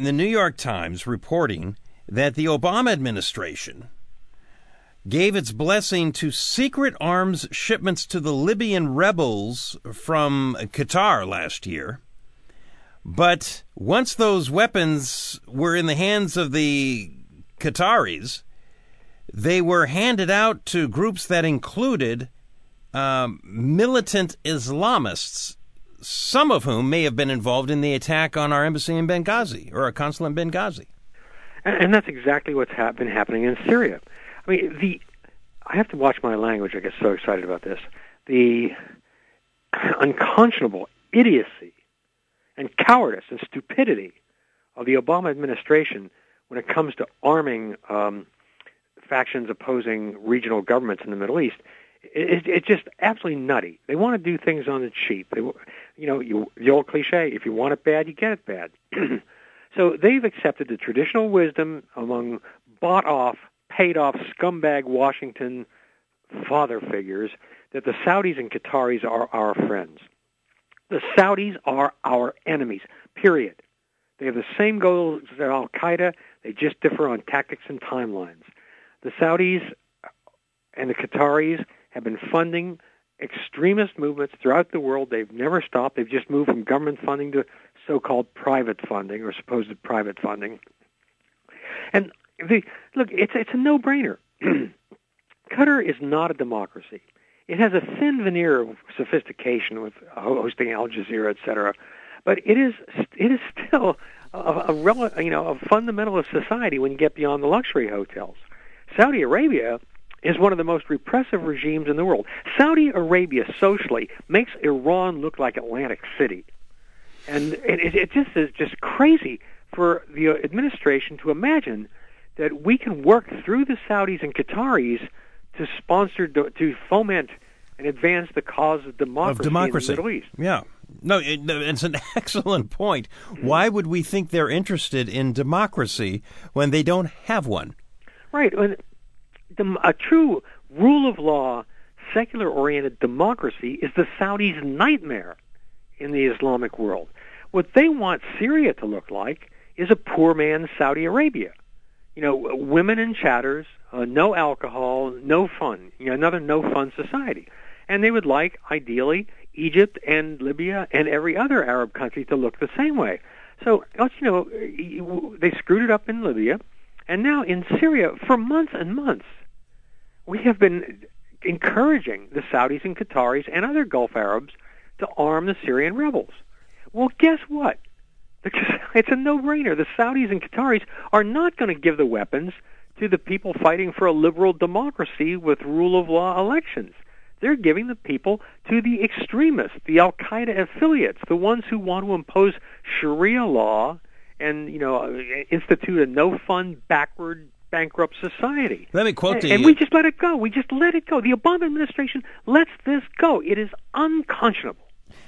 the New York Times reporting that the Obama administration gave its blessing to secret arms shipments to the Libyan rebels from Qatar last year. But once those weapons were in the hands of the Qataris, they were handed out to groups that included militant Islamists, some of whom may have been involved in the attack on our embassy in Benghazi, or our consulate in Benghazi. And that's exactly what's been happening in Syria. I mean, I have to watch my language. I get so excited about this. The unconscionable idiocy and cowardice and stupidity of the Obama administration when it comes to arming factions opposing regional governments in the Middle East, it's just absolutely nutty. They want to do things on the cheap. The old cliche: if you want it bad, you get it bad. So they've accepted the traditional wisdom among bought-off, paid-off scumbag Washington father figures that the Saudis and Qataris are our friends. The Saudis are our enemies, period. They have the same goals as al-Qaeda. They just differ on tactics and timelines. The Saudis and the Qataris have been funding extremist movements throughout the world. They've never stopped. They've just moved from government funding to so-called private funding or supposed private funding. And look, it's a no-brainer. Qatar is not a democracy. It has a thin veneer of sophistication with hosting Al Jazeera, etc., but it is still a fundamentalist society when you get beyond the luxury hotels. Saudi Arabia is one of the most repressive regimes in the world. Saudi Arabia socially makes Iran look like Atlantic City. And it just is just crazy for the administration to imagine that we can work through the Saudis and Qataris to sponsor, to foment and advance the cause of democracy in the Middle East. Yeah. No, it's an excellent point. Why would we think they're interested in democracy when they don't have one? Right. A true rule of law, secular-oriented democracy is the Saudis' nightmare in the Islamic world. What they want Syria to look like is a poor man's Saudi Arabia. Women and chatters, no alcohol, no fun. Another no-fun society. And they would like, ideally, Egypt and Libya and every other Arab country to look the same way. So, they screwed it up in Libya, and now in Syria, for months and months, we have been encouraging the Saudis and Qataris and other Gulf Arabs to arm the Syrian rebels. Well, guess what? It's a no-brainer. The Saudis and Qataris are not going to give the weapons to the people fighting for a liberal democracy with rule of law elections. They're giving the people to the extremists, the al-Qaeda affiliates, the ones who want to impose Sharia law and, institute a no-fun, backward, bankrupt society. Let me quote and we just let it go. We just let it go. The Obama administration lets this go. It is unconscionable.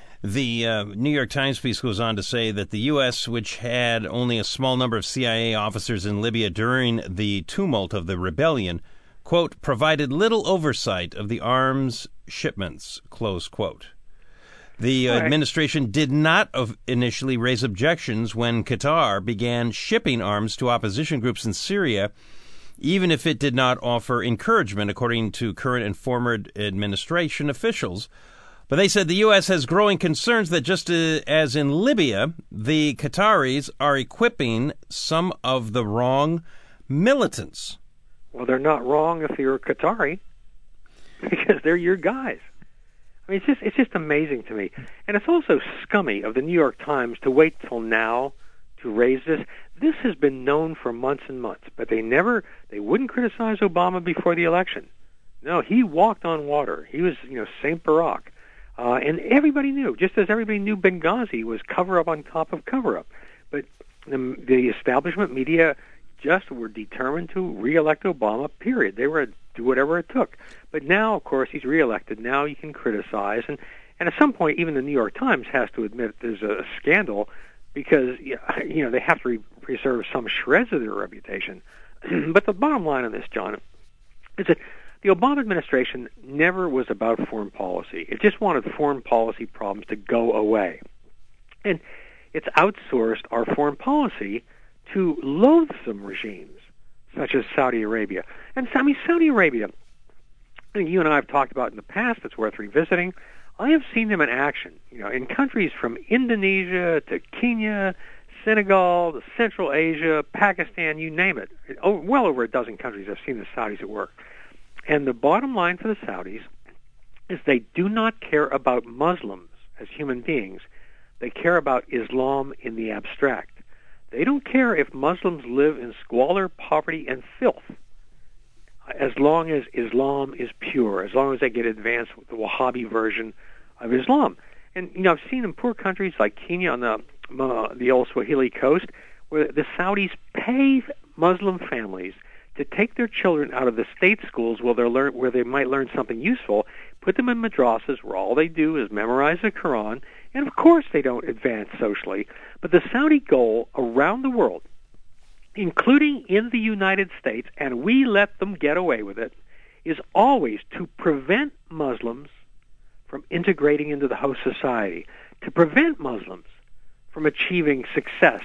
The New York Times piece goes on to say that the U.S., which had only a small number of CIA officers in Libya during the tumult of the rebellion, quote, provided little oversight of the arms shipments, close quote. The administration did not initially raise objections when Qatar began shipping arms to opposition groups in Syria, even if it did not offer encouragement, according to current and former administration officials. But they said the U.S. has growing concerns that just as in Libya, the Qataris are equipping some of the wrong militants. Well, they're not wrong if you're a Qatari, because they're your guys. I mean, it's just amazing to me. And it's also scummy of the New York Times to wait till now to raise this. This has been known for months and months, but they wouldn't criticize Obama before the election. No, he walked on water. He was, Saint Barack. And everybody knew, just as everybody knew Benghazi was cover-up on top of cover-up. But the establishment media just were determined to re-elect Obama, period. They were do whatever it took. But now, of course, he's re-elected. Now you can criticize. And at some point, even the New York Times has to admit there's a scandal because, they have to preserve some shreds of their reputation. But the bottom line on this, John, is that the Obama administration never was about foreign policy. It just wanted foreign policy problems to go away. And it's outsourced our foreign policy to loathsome regimes such as Saudi Arabia. And Saudi Arabia, I think you and I have talked about in the past, it's worth revisiting. I have seen them in action, in countries from Indonesia to Kenya, Senegal, to Central Asia, Pakistan, you name it. Well over a dozen countries I've seen the Saudis at work. And the bottom line for the Saudis is they do not care about Muslims as human beings. They care about Islam in the abstract. They don't care if Muslims live in squalor, poverty, and filth, as long as Islam is pure, as long as they get advanced with the Wahhabi version of Islam. And, I've seen in poor countries like Kenya on the old Swahili coast, where the Saudis pay Muslim families to take their children out of the state schools where they might learn something useful, put them in madrasas where all they do is memorize the Quran, and of course they don't advance socially. But the Saudi goal around the world, including in the United States, and we let them get away with it, is always to prevent Muslims from integrating into the host society, to prevent Muslims from achieving success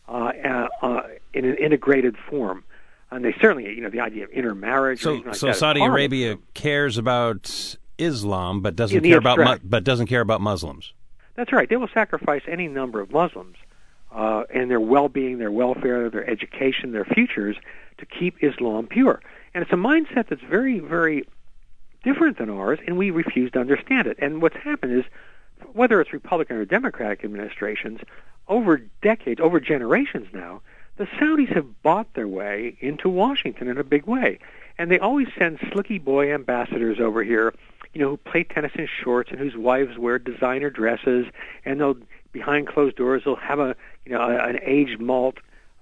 in an integrated form. And they certainly, the idea of intermarriage. So Saudi Arabia cares about Islam, but doesn't care about Muslims. That's right. They will sacrifice any number of Muslims and their well-being, their welfare, their education, their futures to keep Islam pure. And it's a mindset that's very, very different than ours, and we refuse to understand it. And what's happened is, whether it's Republican or Democratic administrations, over decades, over generations now, the Saudis have bought their way into Washington in a big way. And they always send slicky boy ambassadors over here, who play tennis in shorts and whose wives wear designer dresses, and they'll, behind closed doors, they'll have an aged malt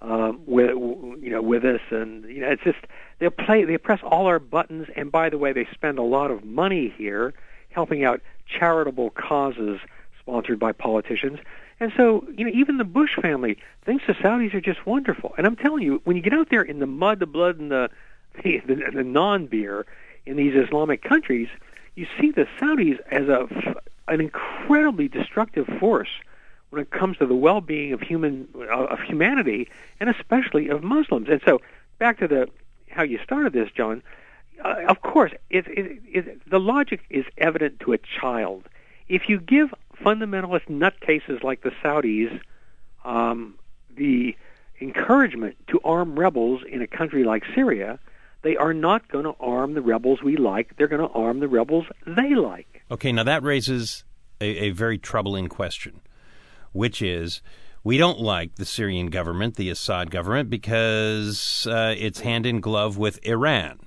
with us, and it's just they press all our buttons. And by the way, they spend a lot of money here helping out charitable causes sponsored by politicians. And so, even the Bush family thinks the Saudis are just wonderful. And I'm telling you, when you get out there in the mud, the blood, and the non-beer in these Islamic countries, you see the Saudis as an incredibly destructive force when it comes to the well-being of humanity, and especially of Muslims. And so, back to how you started this, John. Of course, the logic is evident to a child. If you give fundamentalist nutcases like the Saudis the encouragement to arm rebels in a country like Syria, they are not going to arm the rebels we like. They're going to arm the rebels they like. Okay, now that raises a very troubling question, which is, we don't like the Syrian government, the Assad government, because it's hand in glove with Iran.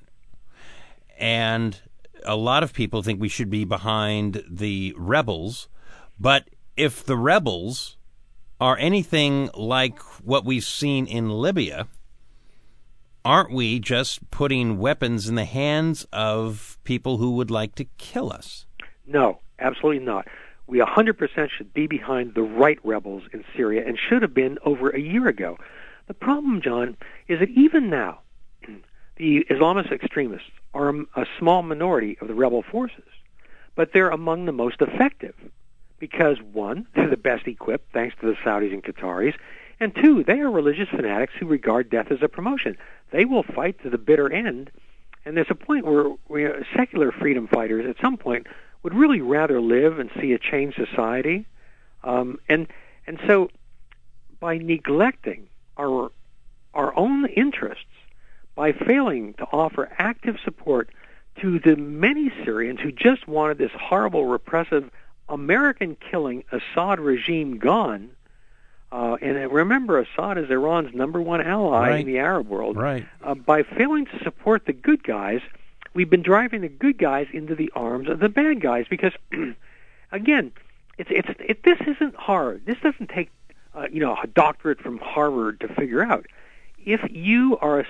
And a lot of people think we should be behind the rebels. But if the rebels are anything like what we've seen in Libya, aren't we just putting weapons in the hands of people who would like to kill us? No, absolutely not. We 100% should be behind the right rebels in Syria, and should have been over a year ago. The problem, John, is that even now, the Islamist extremists are a small minority of the rebel forces, but they're among the most effective because, one, they're the best equipped, thanks to the Saudis and Qataris, and two, they are religious fanatics who regard death as a promotion. They will fight to the bitter end, and there's a point where secular freedom fighters at some point would really rather live and see a changed society. And so by neglecting our own interests, by failing to offer active support to the many Syrians who just wanted this horrible, repressive, American-killing Assad regime gone, and remember, Assad is Iran's number one ally in the Arab world. Right. By failing to support the good guys, we've been driving the good guys into the arms of the bad guys. Because, again, this isn't hard. This doesn't take a doctorate from Harvard to figure out. If you are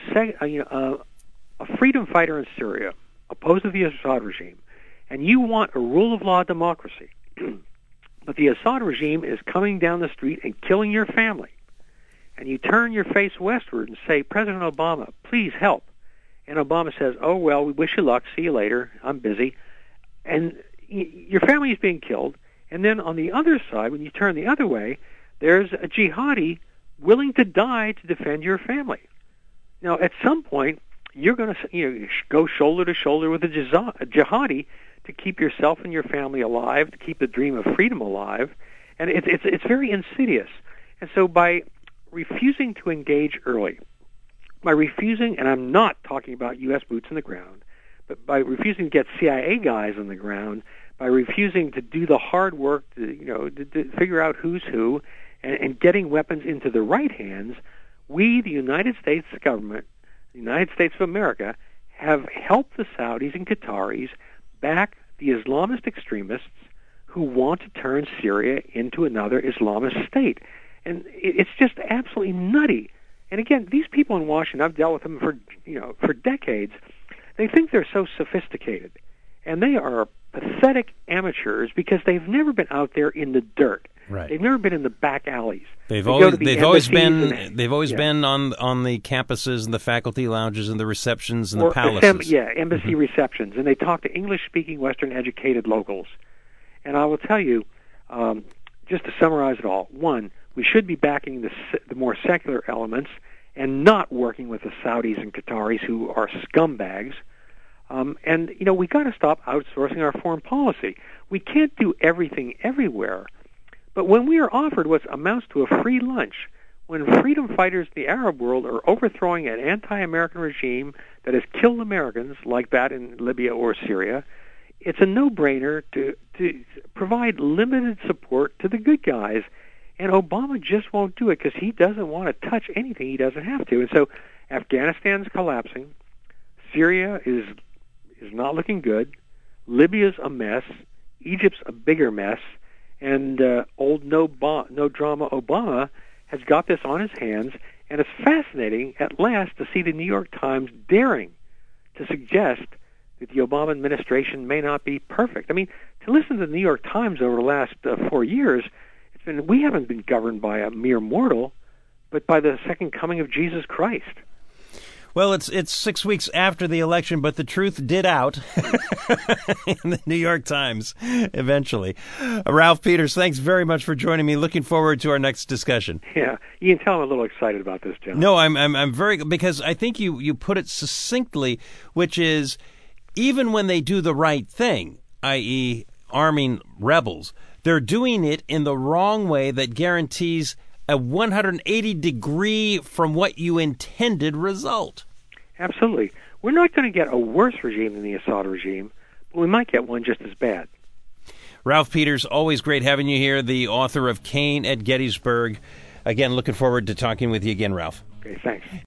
a freedom fighter in Syria, opposed to the Assad regime, and you want a rule of law democracy, but the Assad regime is coming down the street and killing your family, and you turn your face westward and say, President Obama, please help. And Obama says, oh, well, we wish you luck. See you later. I'm busy. And your family is being killed. And then on the other side, when you turn the other way, there's a jihadi willing to die to defend your family. Now, at some point, you're going to go shoulder to shoulder with a jihadi to keep yourself and your family alive, to keep the dream of freedom alive, and it's very insidious. And so by refusing to engage early, by refusing, and I'm not talking about U.S. boots on the ground, but by refusing to get CIA guys on the ground, by refusing to do the hard work to figure out who's who, and getting weapons into the right hands, we, the United States government, the United States of America, have helped the Saudis and Qataris back the Islamist extremists who want to turn Syria into another Islamist state. And it's just absolutely nutty. And again, these people in Washington, I've dealt with them for decades. They think they're so sophisticated, and they are pathetic amateurs because they've never been out there in the dirt. Right. They've never been in the back alleys. They've always been on the campuses and the faculty lounges and the receptions and the palaces. Embassy receptions, and they talk to English-speaking, Western-educated locals. And I will tell you, just to summarize it all: one, we should be backing the more secular elements and not working with the Saudis and Qataris who are scumbags. And we got to stop outsourcing our foreign policy. We can't do everything everywhere. But when we are offered what amounts to a free lunch, when freedom fighters in the Arab world are overthrowing an anti-American regime that has killed Americans, like that in Libya or Syria, it's a no-brainer to provide limited support to the good guys. And Obama just won't do it because he doesn't want to touch anything he doesn't have to. And so Afghanistan's collapsing. Syria is not looking good. Libya's a mess. Egypt's a bigger mess. And old no-drama Obama has got this on his hands. And it's fascinating, at last, to see the New York Times daring to suggest that the Obama administration may not be perfect. I mean, to listen to the New York Times over the last 4 years, we haven't been governed by a mere mortal, but by the second coming of Jesus Christ. Well, it's 6 weeks after the election, but the truth did out in the New York Times eventually. Ralph Peters, thanks very much for joining me. Looking forward to our next discussion. Yeah, you can tell I'm a little excited about this, John. No, I'm very, because I think you put it succinctly, which is even when they do the right thing, i.e. arming rebels, they're doing it in the wrong way that guarantees a 180-degree from what you intended result. Absolutely. We're not going to get a worse regime than the Assad regime, but we might get one just as bad. Ralph Peters, always great having you here, the author of Cain at Gettysburg. Again, looking forward to talking with you again, Ralph. Okay, thanks.